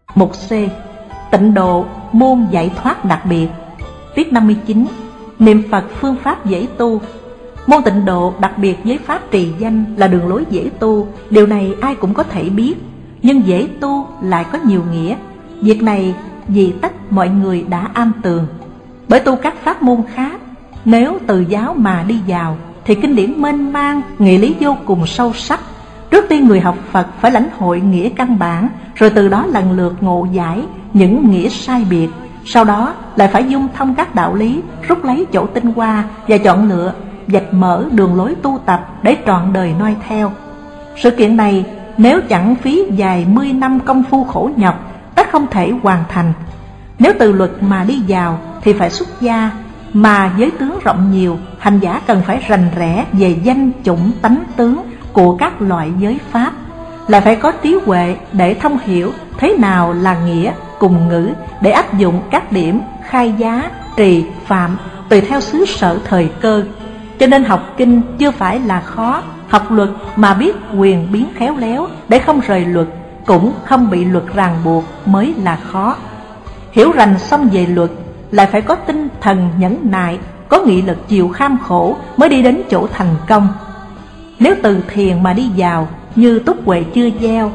Mục C. Tịnh độ môn giải thoát đặc biệt. Tiết 59. Niệm Phật phương pháp dễ tu. Môn tịnh độ đặc biệt với pháp trì danh là đường lối dễ tu. Điều này ai cũng có thể biết, nhưng dễ tu lại có nhiều nghĩa. Việc này vì tất mọi người đã am tường. Bởi tu các pháp môn khác, nếu từ giáo mà đi vào thì kinh điển mênh mang, nghĩa lý vô cùng sâu sắc. Trước tiên người học Phật phải lãnh hội nghĩa căn bản, rồi từ đó lần lượt ngộ giải những nghĩa sai biệt. Sau đó lại phải dung thông các đạo lý, rút lấy chỗ tinh hoa và chọn lựa, vạch mở đường lối tu tập để trọn đời noi theo. Sự kiện này nếu chẳng phí vài 10 năm công phu khổ nhọc, tất không thể hoàn thành. Nếu từ luật mà đi vào thì phải xuất gia, mà giới tướng rộng nhiều, hành giả cần phải rành rẽ về danh chủng tánh tướng của các loại giới pháp, lại phải có trí huệ để thông hiểu thế nào là nghĩa cùng ngữ, để áp dụng các điểm khai giá, trì, phạm tùy theo xứ sở thời cơ. Cho nên học kinh chưa phải là khó, học luật mà biết quyền biến khéo léo để không rời luật, cũng không bị luật ràng buộc mới là khó. Hiểu rành xong về luật lại phải có tinh thần nhẫn nại, có nghị lực chịu kham khổ mới đi đến chỗ thành công. Nếu từ thiền mà đi vào như túc huệ chưa gieo,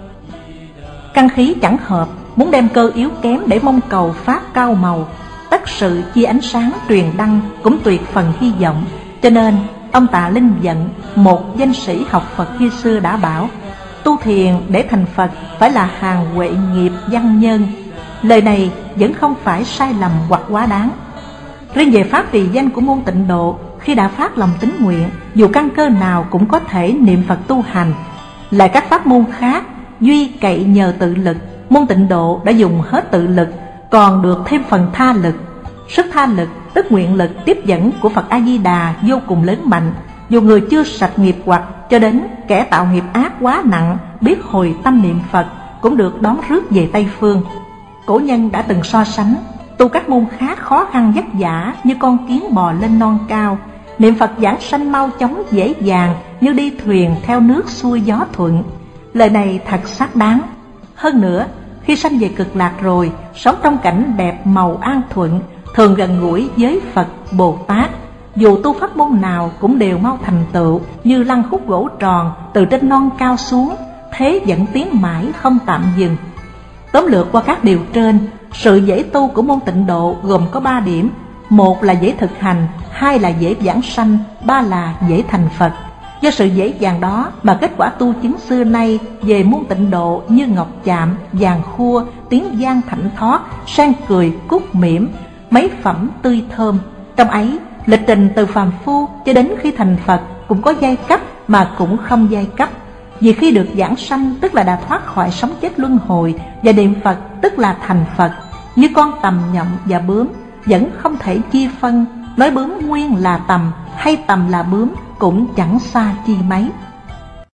căn khí chẳng hợp, muốn đem cơ yếu kém để mong cầu pháp cao màu, tất sự chia ánh sáng truyền đăng cũng tuyệt phần hy vọng. Cho nên ông Tạ Linh Vận, một danh sĩ học Phật khi xưa đã bảo: tu thiền để thành Phật phải là hàng huệ nghiệp văn nhân. Lời này vẫn không phải sai lầm hoặc quá đáng. Riêng về pháp trì danh của môn tịnh độ, khi đã phát lòng tín nguyện, dù căn cơ nào cũng có thể niệm Phật tu hành. Lại các pháp môn khác duy cậy nhờ tự lực, môn tịnh độ đã dùng hết tự lực, còn được thêm phần tha lực. Sức tha lực tức nguyện lực tiếp dẫn của Phật A Di Đà vô cùng lớn mạnh. Dù người chưa sạch nghiệp hoặc, cho đến kẻ tạo nghiệp ác quá nặng, biết hồi tâm niệm Phật cũng được đón rước về Tây Phương. Cổ nhân đã từng so sánh tu các môn khác khó khăn vất vả như con kiến bò lên non cao, niệm Phật giảng sanh mau chóng dễ dàng như đi thuyền theo nước xuôi gió thuận. Lời này thật xác đáng. Hơn nữa, khi sanh về cực lạc rồi, sống trong cảnh đẹp màu an thuận, thường gần gũi với Phật Bồ Tát, dù tu pháp môn nào cũng đều mau thành tựu, như lăn khúc gỗ tròn từ trên non cao xuống, thế dẫn tiến mãi không tạm dừng. Tóm lược qua các điều trên, sự dễ tu của môn tịnh độ gồm có 3 điểm: 1 là dễ thực hành, 2 là dễ giảng sanh, 3 là dễ thành Phật. Do sự dễ dàng đó mà kết quả tu chứng xưa nay về môn tịnh độ như ngọc chạm, vàng khua, tiếng vang thảnh thót, sang cười cúc mỉm, mấy phẩm tươi thơm. Trong ấy, lịch trình từ phàm phu cho đến khi thành Phật cũng có giai cấp mà cũng không giai cấp. Vì khi được giảng sanh tức là đã thoát khỏi sống chết luân hồi, và niệm Phật tức là thành Phật. Như con tầm nhộng và bướm vẫn không thể chia phân, nói bướm nguyên là tầm hay tầm là bướm cũng chẳng xa chi mấy.